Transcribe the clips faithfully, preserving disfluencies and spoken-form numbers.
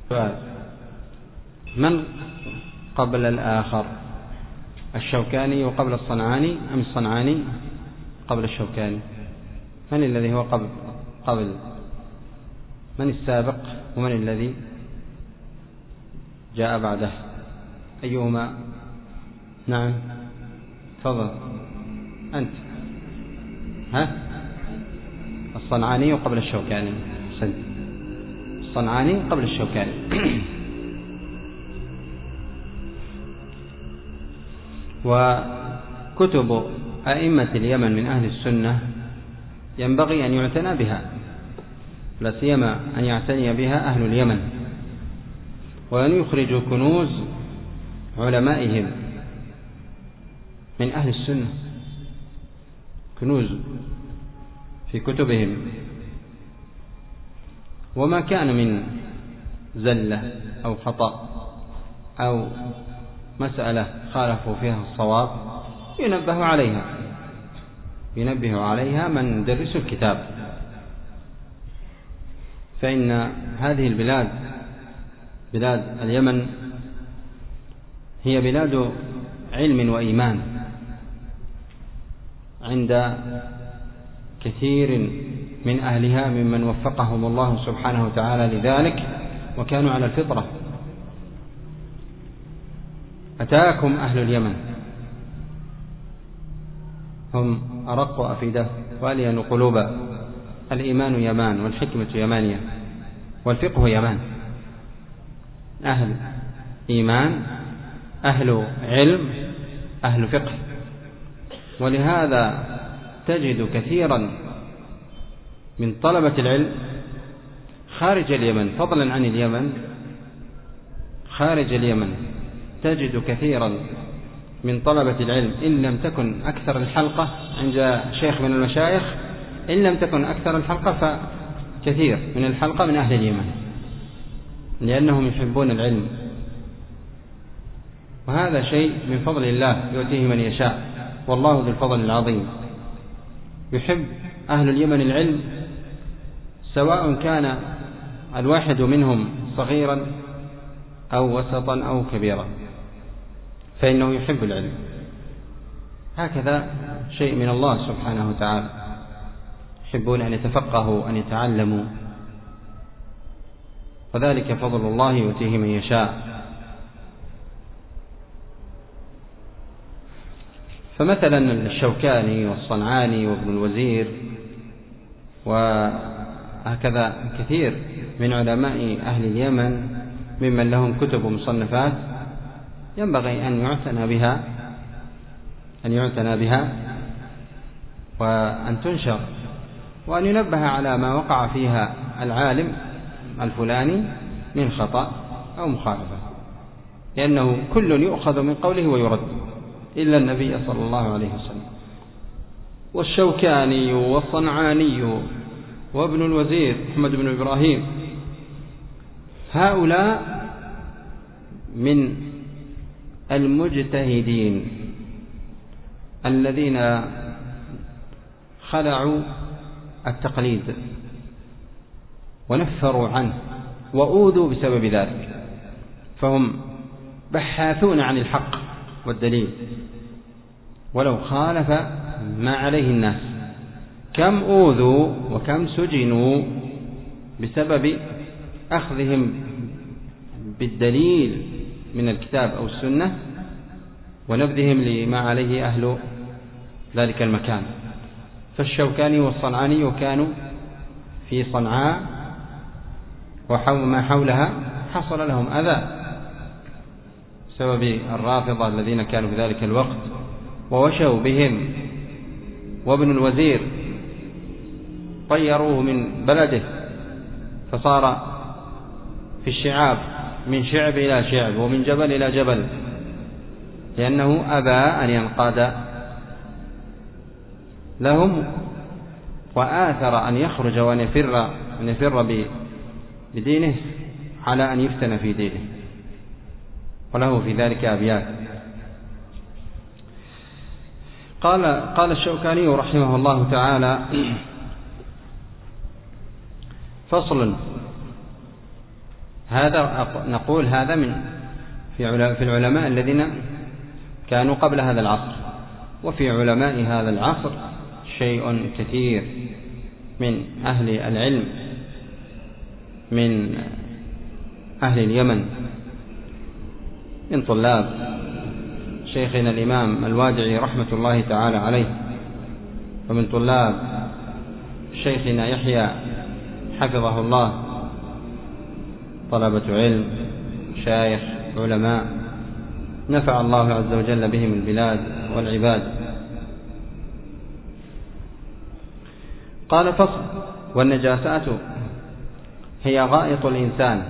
سؤال: من قبل الآخر، الشوكاني وقبل الصنعاني أم الصنعاني قبل الشوكاني؟ من الذي هو قبل قبل من السابق ومن الذي جاء بعده؟ أيهما؟ نعم تفضل أنت. ها الصنعاني قبل الشوكاني. سنت. الصنعاني قبل الشوكاني. وكتب أئمة اليمن من أهل السنة ينبغي أن يعتنى بها، لا سيما أن يعتني بها أهل اليمن، وأن يخرجوا كنوز علمائهم من أهل السنة، كنوز في كتبهم، وما كان من زلة أو خطأ أو مسألة خالفوا فيها الصواب ينبه عليها ينبه عليها من درس الكتاب. فإن هذه البلاد بلاد اليمن هي بلاد علم وإيمان عند كثير من أهلها ممن وفقهم الله سبحانه وتعالى لذلك وكانوا على الفطرة. أتاكم أهل اليمن هم أرق أفئدة وألين قلوبا، الإيمان يمان والحكمة يمانية والفقه يمان. أهل إيمان، أهل علم، أهل فقه. ولهذا تجد كثيرا من طلبة العلم خارج اليمن، فضلا عن اليمن خارج اليمن، تجد كثيرا من طلبة العلم إن لم تكن أكثر الحلقة عند شيخ من المشايخ، إن لم تكن أكثر الحلقة فكثير من الحلقة من أهل اليمن، لأنهم يحبون العلم. وهذا شيء من فضل الله يؤتيه من يشاء، والله ذو الفضل العظيم. يحب أهل اليمن العلم سواء كان الواحد منهم صغيرا أو وسطا أو كبيرا، فإنه يحب العلم. هكذا شيء من الله سبحانه وتعالى، يحبون أن يتفقهوا أن يتعلموا، وذلك فضل الله يؤتيه من يشاء. فمثلا الشوكاني والصنعاني وابن الوزير وهكذا كثير من علماء أهل اليمن ممن لهم كتب ومصنفات ينبغي أن يعتنى بها أن يعتنى بها وأن تنشر، وأن ينبه على ما وقع فيها العالم الفلاني من خطأ أو مخالفة، لأنه كل يؤخذ من قوله ويرد إلا النبي صلى الله عليه وسلم. والشوكاني والصنعاني وابن الوزير محمد بن إبراهيم، هؤلاء من المجتهدين الذين خلعوا التقليد ونفروا عنه وأوذوا بسبب ذلك، فهم بحاثون عن الحق والدليل ولو خالف ما عليه الناس. كم أوذوا وكم سجنوا بسبب أخذهم بالدليل من الكتاب أو السنة ونبذهم لما عليه أهل ذلك المكان. فالشوكاني والصنعاني كانوا في صنعاء وما حولها حصل لهم أذى بسبب الرافضة الذين كانوا في ذلك الوقت ووشوا بهم. وابن الوزير طيروه من بلده فصار في الشعاب من شعب إلى شعب ومن جبل إلى جبل، لأنه أبى أن ينقاد لهم وآثر أن يخرج وأن يفر, أن يفر بدينه على أن يفتن في دينه. وله في ذلك أبيات. قال, قال الشوكاني رحمه الله تعالى: فصل: هذا نقول هذا من في العلماء الذين كانوا قبل هذا العصر. وفي علماء هذا العصر شيء كثير من أهل العلم من أهل اليمن، من طلاب شيخنا الإمام الوادعي رحمة الله تعالى عليه، ومن طلاب شيخنا يحيى حفظه الله، طلبة علم شايخ علماء نفع الله عز وجل بهم البلاد والعباد. قال فصل: والنجاسات هي غائط الإنسان.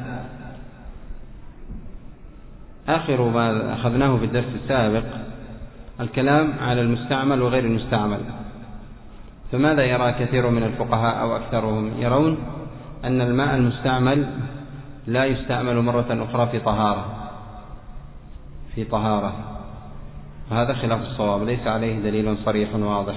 آخر ما أخذناه في الدرس السابق الكلام على المستعمل وغير المستعمل. فماذا يرى كثير من الفقهاء أو أكثرهم؟ يرون أن الماء المستعمل لا يستعمل مرة أخرى في طهارة في طهارة وهذا خلاف الصواب، ليس عليه دليل صريح واضح.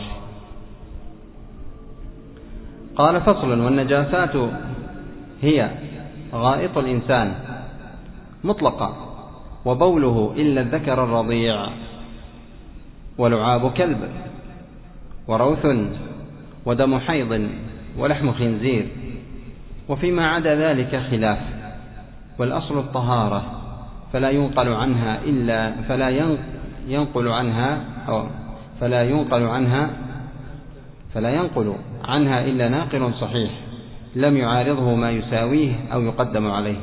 قال فصل: والنجاسات هي غائط الإنسان مطلقا، وبوله إلا الذكر الرضيع، ولعاب كلب، وروث، ودم حيض، ولحم خنزير، وفيما عدا ذلك خلاف، والأصل الطهارة، فلا ينقل عنها إلا فلا ينقل عنها أو فلا ينقل عنها فلا ينقل عنها إلا ناقل صحيح لم يعارضه ما يساويه أو يقدم عليه.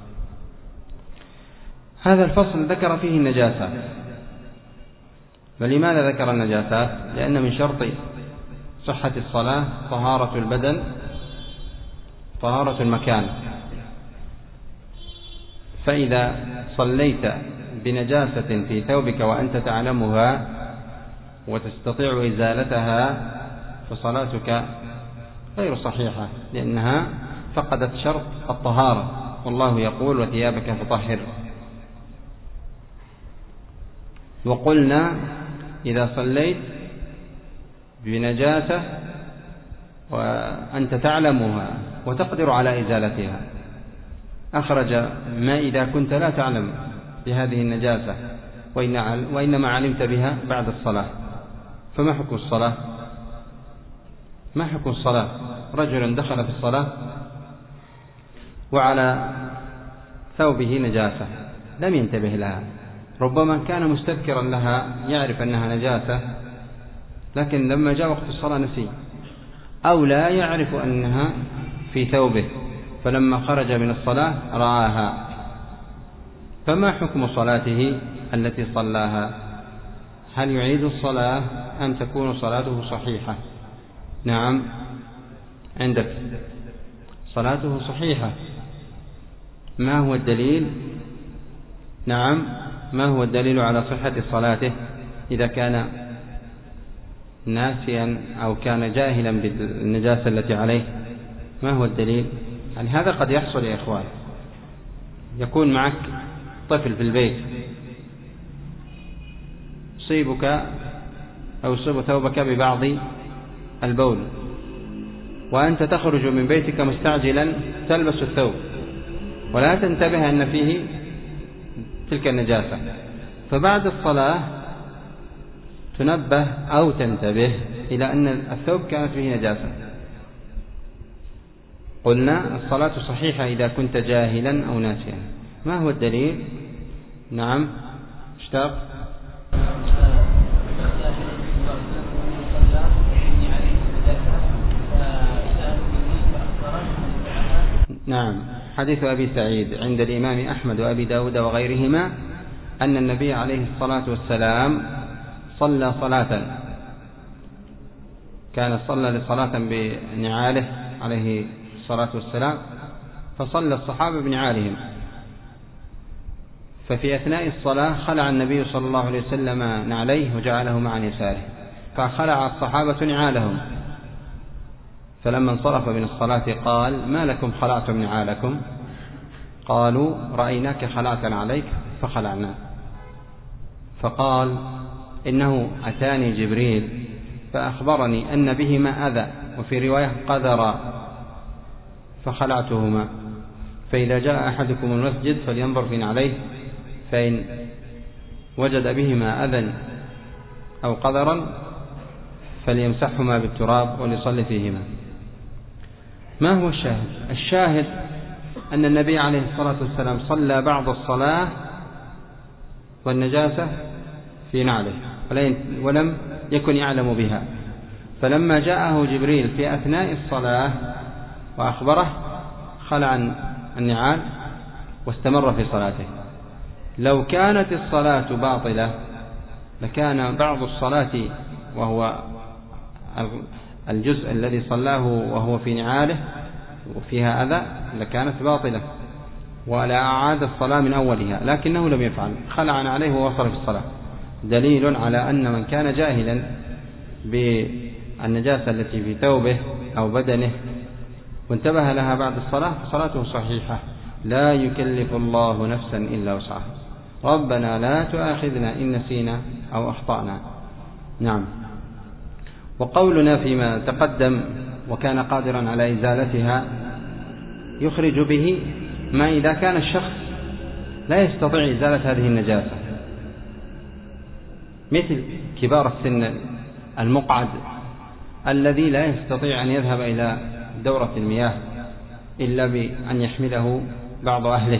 هذا الفصل ذكر فيه النجاسات. فلماذا ذكر النجاسات؟ لأن من شرط صحة الصلاة طهارة البدن، طهارة المكان. فإذا صليت بنجاسة في ثوبك وأنت تعلمها وتستطيع إزالتها فصلاتك غير صحيحة، لأنها فقدت شرط الطهارة، والله يقول: وثيابك فطهر. وقلنا إذا صليت بنجاسة وأنت تعلمها وتقدر على إزالتها، أخرج ما إذا كنت لا تعلم بهذه النجاسة وإنما علمت بها بعد الصلاة، فما حكم الصلاة؟ ما حكم الصلاة؟ رجل دخل في الصلاة وعلى ثوبه نجاسة لم ينتبه لها، ربما كان مستذكرا لها يعرف أنها نجاسة، لكن لما جاء وقت الصلاة نسي، أو لا يعرف أنها في ثوبه، فلما خرج من الصلاة رآها، فما حكم صلاته التي صلاها؟ هل يعيد الصلاة أم تكون صلاته صحيحة؟ نعم، عندك صلاته صحيحة. ما هو الدليل؟ نعم، ما هو الدليل على صحة صلاته إذا كان ناسيا أو كان جاهلا بالنجاسة التي عليه؟ ما هو الدليل؟ يعني هذا قد يحصل يا إخوان، يكون معك طفل في البيت يصيبك أو يصيب ثوبك ببعض البول، وأنت تخرج من بيتك مستعجلا تلبس الثوب ولا تنتبه أن فيه تلك النجاسة، فبعد الصلاة تنبه أو تنتبه إلى أن الثوب كانت فيه نجاسة. قلنا الصلاة صحيحة إذا كنت جاهلا أو ناسيا. ما هو الدليل؟ نعم، اشتاق. نعم، حديث أبي سعيد عند الإمام أحمد وأبي داود وغيرهما أن النبي عليه الصلاة والسلام صلى صلاة، كان صلى لصلاة بنعاله عليه الصلاة والسلام، فصلى الصحابة بنعالهم، ففي أثناء الصلاة خلع النبي صلى الله عليه وسلم نعليه وجعلهما عن يساره، فخلع الصحابة نعالهم، فلما انصرف من الصلاة قال: ما لكم خلعتم نعالكم؟ قالوا: رأيناك خلعت عليك فخلعنا. فقال: إنه أتاني جبريل فأخبرني أن بهما أذى، وفي رواية قذرا، فخلعتهما. فإذا جاء أحدكم المسجد فلينظر في نعليه، فإن وجد بهما أذى أو قذرا فليمسحهما بالتراب وليصلي فيهما. ما هو الشاهد؟ الشاهد أن النبي عليه الصلاة والسلام صلى بعض الصلاة والنجاسة في نعله ولم يكن يعلم بها، فلما جاءه جبريل في أثناء الصلاة وأخبره خلع النعال واستمر في صلاته. لو كانت الصلاة باطلة لكان بعض الصلاة وهو الجزء الذي صلاه وهو في نعاله وفيها أذى لكانت باطلة ولا أعاد الصلاة من أولها، لكنه لم يفعل، خلع عليه ووصل في الصلاة، دليل على أن من كان جاهلا بالنجاسة التي في ثوبه أو بدنه وانتبه لها بعد الصلاة فصلاته صحيحة. لا يكلف الله نفسا إلا وسعها. ربنا لا تؤاخذنا إن نسينا أو أخطأنا. نعم. وقولنا فيما تقدم وكان قادرا على إزالتها يخرج به ما إذا كان الشخص لا يستطيع إزالة هذه النجاسة، مثل كبار السن المقعد الذي لا يستطيع أن يذهب إلى دورة المياه إلا بأن يحمله بعض أهله،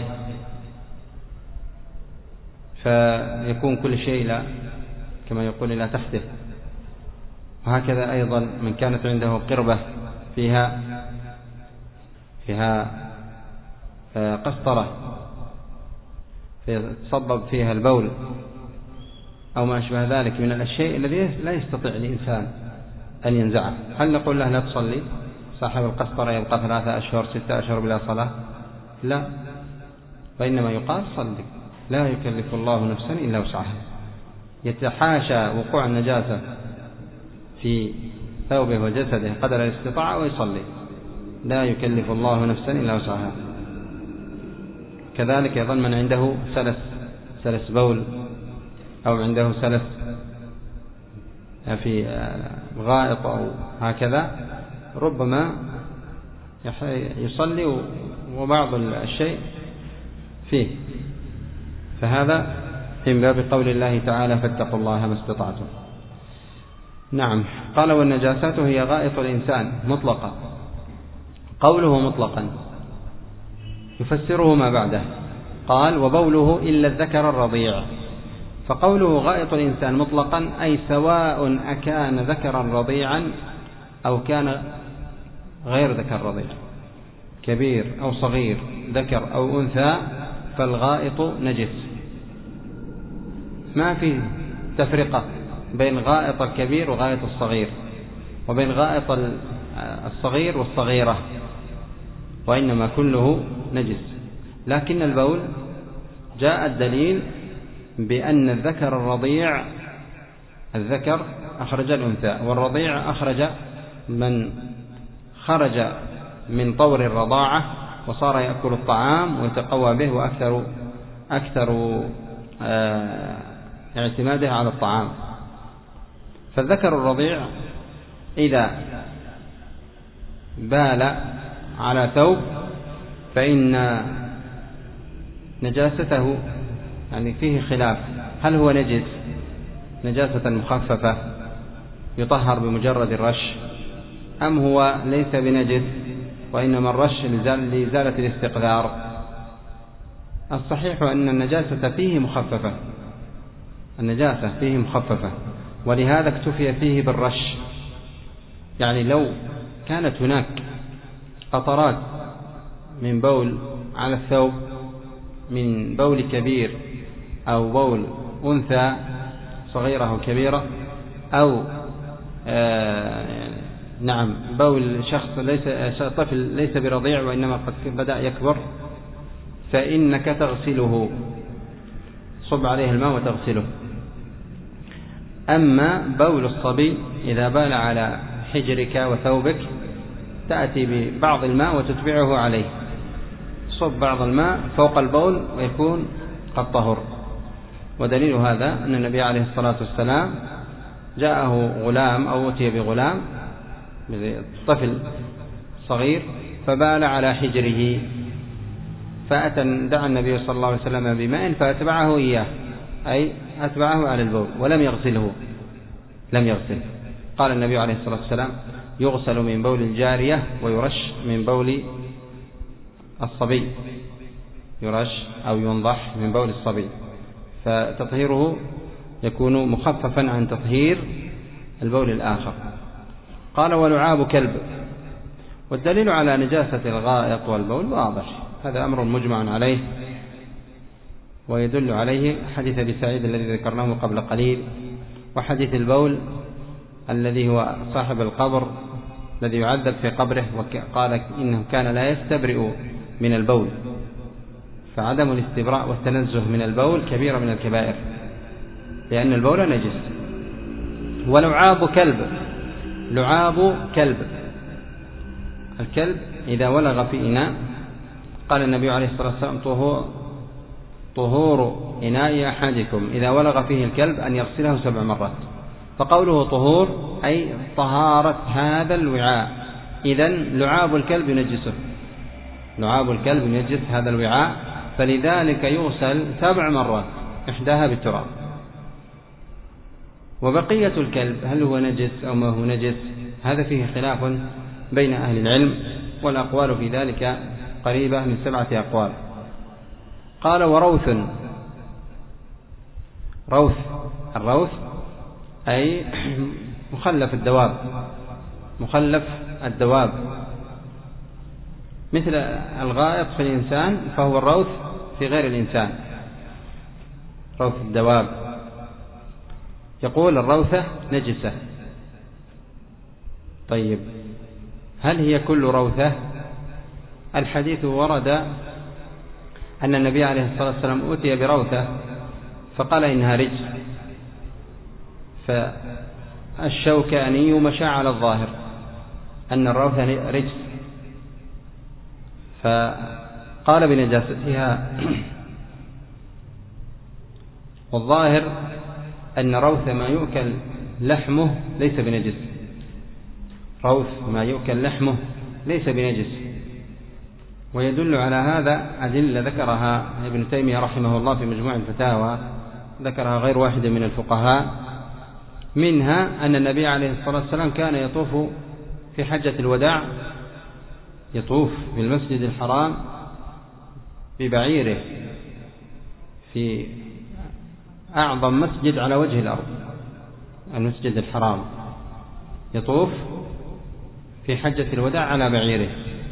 فيكون كل شيء لا كما يقول لا تحته. وهكذا أيضا من كانت عنده قربة فيها فيها قسطرة فيتصبب فيها البول أو ما أشبه ذلك من الأشياء الذي لا يستطيع الإنسان أن ينزعه، هل نقول له لا تصلي؟ صاحب القسطرة يبقى ثلاثة أشهر ستة أشهر بلا صلاة؟ لا، وإنما يقال صلي. لا يكلف الله نفسا إلا وسعها. يتحاشى وقوع النجاسة في ثوبه وجسده قدر الاستطاعة ويصلي. لا يكلف الله نفسا إلا وسعها. كذلك يظن من عنده سلس سلس بول أو عنده سلس في غائط أو هكذا ربما يصلي وبعض الشيء فيه، فهذا من باب قول الله تعالى فاتقوا الله ما استطعتم. نعم. قال والنجاسات هي غائط الإنسان مطلقا. قوله مطلقا يفسره ما بعده، قال وبوله إلا الذكر الرضيع. فقوله غائط الإنسان مطلقا أي سواء أكان ذكرا رضيعا أو كان غير ذكر رضيع، كبير أو صغير، ذكر أو أنثى، فالغائط نجس. ما في تفرقة بين غائط الكبير وغائط الصغير وبين غائط الصغير والصغيرة، وإنما كله نجس. لكن البول جاء الدليل بأن الذكر الرضيع الذكر أخرج الأنثى، والرضيع أخرج من خرج من طور الرضاعة وصار يأكل الطعام ويتقوى به وأكثر أكثر اعتماده على الطعام. فالذكر الرضيع إذا بال على ثوب فإن نجاسته يعني فيه خلاف، هل هو نجس نجاسة مخففة يطهر بمجرد الرش أم هو ليس بنجس وإنما الرش لإزالة الاستقذار؟ الصحيح أن النجاسة فيه مخففة النجاسة فيه مخففة ولهذا اكتفي فيه بالرش. يعني لو كانت هناك قطرات من بول على الثوب من بول كبير أو بول أنثى صغيرة أو كبيرة أو آه نعم بول شخص ليس طفل ليس برضيع وإنما قد بدأ يكبر، فإنك تغسله، صب عليه الماء وتغسله. أما بول الصبي إذا بال على حجرك وثوبك تأتي ببعض الماء وتتبعه عليه، صب بعض الماء فوق البول ويكون قد طهر. ودليل هذا أن النبي عليه الصلاة والسلام جاءه غلام أو أتي بغلام طفل صغير فبال على حجره فأتى دعا النبي صلى الله عليه وسلم بماء فأتبعه إياه، أي أتبعه على البول ولم يغسله، لم يغسله. قال النبي عليه الصلاة والسلام: يغسل من بول الجارية ويرش من بول الصبي، يرش أو ينضح من بول الصبي، فتطهيره يكون مخففا عن تطهير البول الآخر. قال: ولعاب كلب. والدليل على نجاسة الغائط والبول واضح، هذا أمر مجمع عليه، ويدل عليه حديث أبي سعيد الذي ذكرناه قبل قليل، وحديث البول الذي هو صاحب القبر الذي يعذب في قبره، وقال إنه كان لا يستبرئ من البول، فعدم الاستبراء والتنزه من البول كبيرة من الكبائر، لأن البول نجس. ولعاب كلب. لعاب كلب، الكلب إذا ولغ في إناء، قال النبي عليه الصلاة والسلام: طهور إناء أحدكم إذا ولغ فيه الكلب أن يغسله سبع مرات. فقوله طهور أي طهارة هذا الوعاء، إذن لعاب الكلب ينجسه، لعاب الكلب ينجس هذا الوعاء، فلذلك يغسل سبع مرات، إحداها بالتراب. وبقية الكلب هل هو نجس أو ما هو نجس، هذا فيه خلاف بين أهل العلم، والأقوال في ذلك قريبة من سبعة أقوال. قال: وروث. روث، الروث أي مخلف الدواب، مخلف الدواب مثل الغائط في الإنسان، فهو الروث في غير الإنسان، روث الدواب. يقول: الروثة نجسة. طيب، هل هي كل روثة؟ الحديث ورد أن النبي عليه الصلاة والسلام أوتي بروثة فقال إنها رجس، فالشوكاني مشى على الظاهر أن الروثة رجس، فقال بنجاستها. والظاهر أن روث ما يؤكل لحمه ليس بنجس، روث ما يؤكل لحمه ليس بنجس. ويدل على هذا أدلة ذكرها ابن تيمية رحمه الله في مجموع الفتاوى، ذكرها غير واحد من الفقهاء، منها أن النبي عليه الصلاة والسلام كان يطوف في حجة الوداع، يطوف في المسجد الحرام ببعيره في أعظم مسجد على وجه الأرض، المسجد الحرام، يطوف في حجة الوداع على بعيره،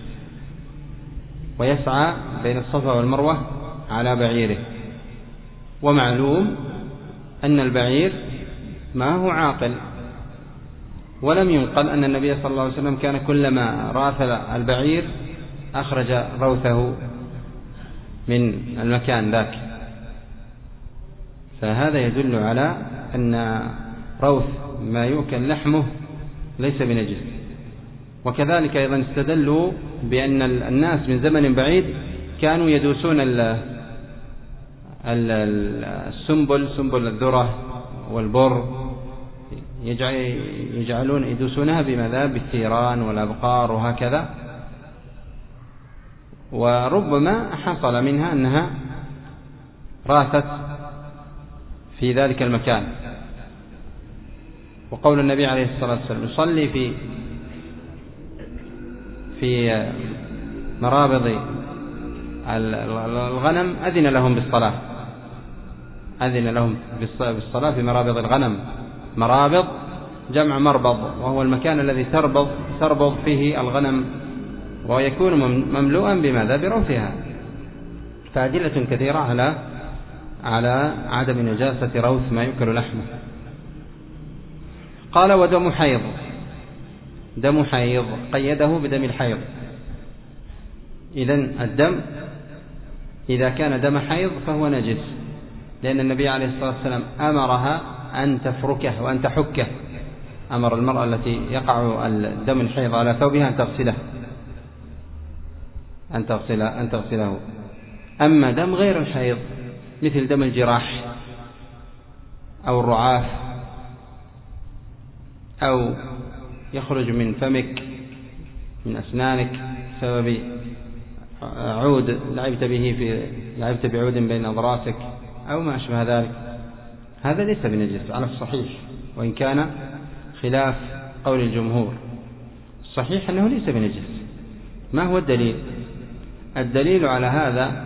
ويسعى بين الصفا والمروة على بعيره. ومعلوم أن البعير ما هو عاقل، ولم ينقل أن النبي صلى الله عليه وسلم كان كلما راثل البعير أخرج روثه من المكان ذاك، فهذا يدل على أن روث ما يؤكل لحمه ليس بنجس. وكذلك أيضا استدلوا بأن الناس من زمن بعيد كانوا يدوسون السنبل، سنبل الذرة والبر، يجعلون يدوسونها بماذا؟ بالثيران والأبقار وهكذا، وربما حصل منها أنها راثت في ذلك المكان. وقول النبي عليه الصلاة والسلام: يصلي في في مرابض الغنم، أذن لهم بالصلاة، أذن لهم بالصلاة في مرابض الغنم. مرابض جمع مربض، وهو المكان الذي تربض تربض فيه الغنم، ويكون مملوءا بماذا؟ بروثها. فأدلة كثيرة على على عدم نجاسة روث ما يؤكل لحمه. قال: ودم حيض. دم حيض قيده بدم الحيض. إذن الدم إذا كان دم حيض فهو نجس، لأن النبي عليه الصلاة والسلام أمرها أن تفركه وأن تحكه، أمر المرأة التي يقع الدم الحيض على ثوبها أن تغسله أن تغسله أن تغسله. أما دم غير الحيض مثل دم الجراح أو الرعاف، أو يخرج من فمك من أسنانك بسبب عود لعبت به في لعبت بعود بين أضراسك أو ما أشبه ذلك، هذا ليس بنجس على الصحيح، وإن كان خلاف قول الجمهور. الصحيح أنه ليس بنجس. ما هو الدليل؟ الدليل على هذا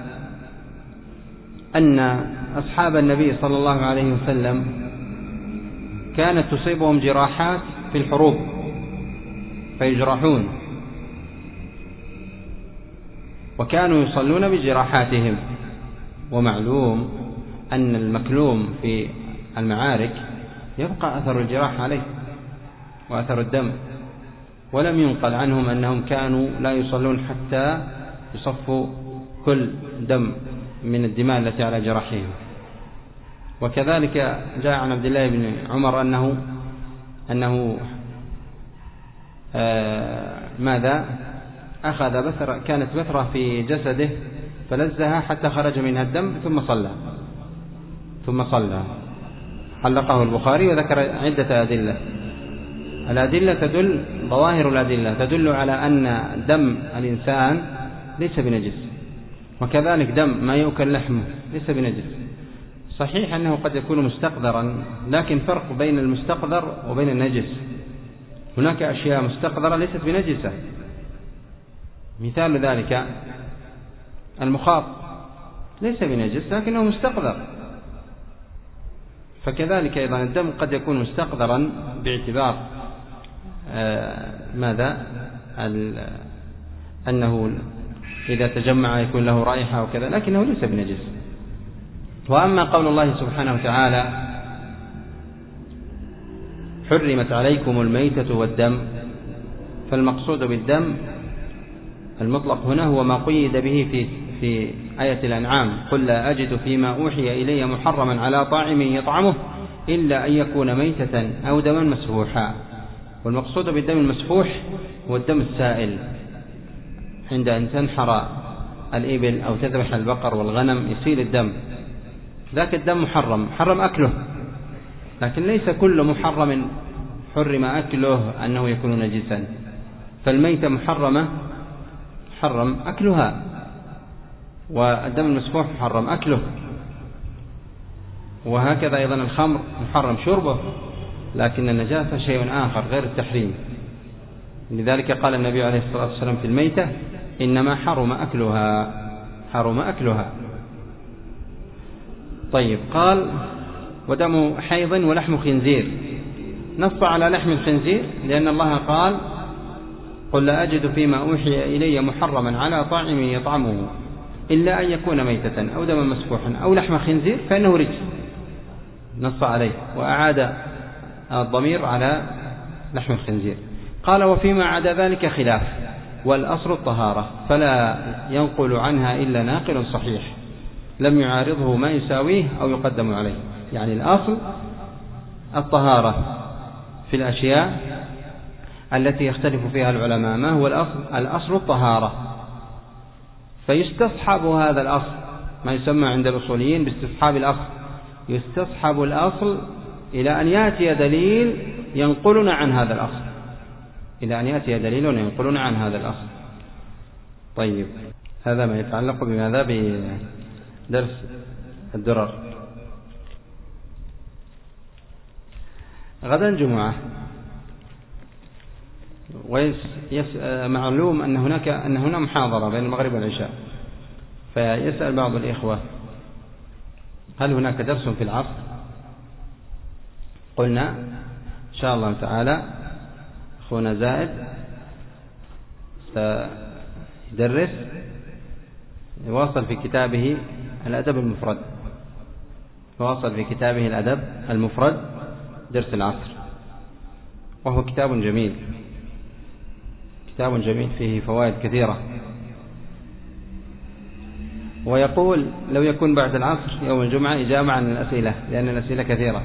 أن أصحاب النبي صلى الله عليه وسلم كانت تصيبهم جراحات في الحروب فيجرحون، وكانوا يصلون بجراحاتهم. ومعلوم أن المكلوم في المعارك يبقى أثر الجراح عليه وأثر الدم، ولم ينقل عنهم أنهم كانوا لا يصلون حتى يصفوا كل دم من الدماء التي على جراحهم. وكذلك جاء عن عبد الله بن عمر أنه أنه آه ماذا أخذ بثرة، كانت بثرة في جسده فلزها حتى خرج منها الدم ثم صلى ثم صلى علقه البخاري وذكر عدة أدلة. الأدلة تدل ظواهر الأدلة تدل على أن دم الإنسان ليس بنجس، وكذلك دم ما يؤكل لحمه ليس بنجس. صحيح أنه قد يكون مستقذرا، لكن فرق بين المستقذر وبين النجس. هناك أشياء مستقذرة ليست بنجسة، مثال ذلك المخاط ليس بنجس لكنه مستقذر. فكذلك أيضا الدم قد يكون مستقذرا باعتبار آه ماذا أنه إذا تجمع يكون له رائحة وكذا، لكنه ليس بنجس. وأما قول الله سبحانه وتعالى حرمت عليكم الميتة والدم، فالمقصود بالدم المطلق هنا هو ما قيد به في في آية الأنعام: قل لا أجد فيما أوحي إلي محرما على طاعم يطعمه إلا أن يكون ميتة أو دما مسفوحا. والمقصود بالدم المسفوح هو الدم السائل، عند أن تنحر الإبل أو تذبح البقر والغنم يسيل الدم، ذاك الدم محرم حرم أكله، لكن ليس كل محرم حرم أكله أنه يكون نجسا. فالميتة محرمة حرم أكلها، والدم المسفوح محرم أكله، وهكذا أيضا الخمر محرم شربه، لكن النجاسة شيء آخر غير التحريم. لذلك قال النبي عليه الصلاة والسلام في الميتة: إنما حرم أكلها حرم أكلها. طيب، قال ودم حيض ولحم خنزير. نص على لحم الخنزير لأن الله قال: قل لا أجد فيما أوحي إلي محرما على طاعم يطعمه إلا أن يكون ميتة أو دما مسفوحا أو لحم خنزير فإنه رجس. نص عليه وأعاد الضمير على لحم الخنزير. قال: وفيما عدا ذلك خلاف، والأصل الطهارة، فلا ينقل عنها إلا ناقل صحيح لم يعارضه ما يساويه أو يقدم عليه. يعني الأصل الطهارة في الأشياء التي يختلف فيها العلماء. ما هو الأصل؟ الأصل الطهارة، فيستصحب هذا الأصل، ما يسمى عند الأصوليين باستصحاب الأصل. يستصحب الأصل إلى أن يأتي دليل ينقلنا عن هذا الأصل إلى أن يأتي دليل ينقلنا عن هذا الأصل. طيب، هذا ما يتعلق بماذا؟ بدرس الدرر. غدا جمعة، ومعلوم أن هناك أن هنا محاضرة بين المغرب والعشاء، فيسأل بعض الإخوة: هل هناك درس في العصر؟ قلنا إن شاء الله تعالى أخونا زائد سيدرس، يواصل في كتابه الأدب المفرد يواصل في كتابه الأدب المفرد درس العصر، وهو كتاب جميل كتاب جميل فيه فوائد كثيرة. ويقول لو يكون بعد العصر يوم الجمعة إجابة عن الأسئلة، لأن الأسئلة كثيرة.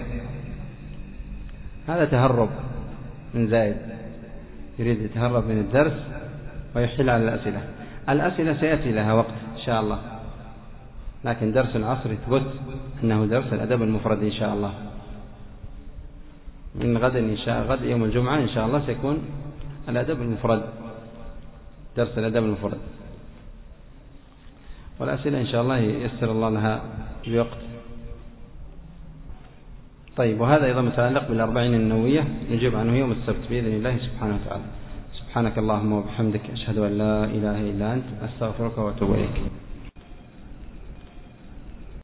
هذا تهرب من زائد، يريد يتهرب من الدرس ويحل على الأسئلة. الأسئلة سيأتي لها وقت إن شاء الله، لكن درس العصر يثبت أنه درس الأدب المفرد إن شاء الله. من غد إن شاء غد يوم الجمعة إن شاء الله سيكون الأدب المفرد، درس الأدب المفرد. والأسئلة إن شاء الله ييسر الله لها بوقت. طيب، وهذا أيضا متعلق بالأربعين النووية نجيب عنه يوم السبت بإذن الله سبحانه وتعالى. سبحانك اللهم وبحمدك، أشهد أن لا إله إلا أنت، أستغفرك وأتوب إليك.